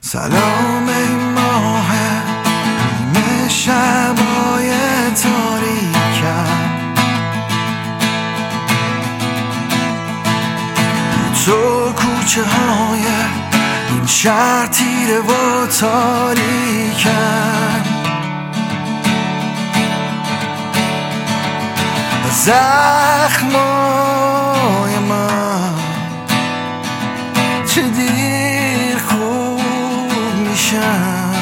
سلام ای ماه نیمه شبای تاریکم، تو کوچه های این شهر تیره و تاریکم، زخمای من چه دیر خوب میشن،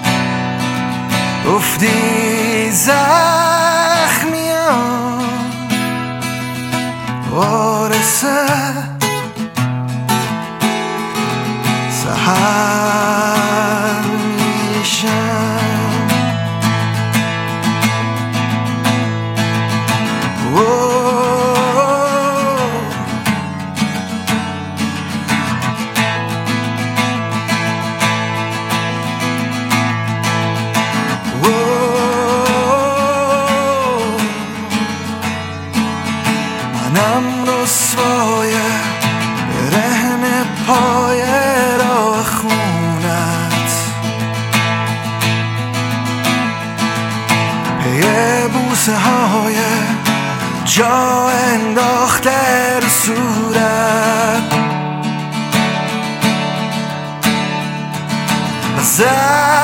افتی زخمیان وارثه سحر میشن. منم رسوای برهن پای راه خونت، پی بوسه های جا انداخته رو صورت،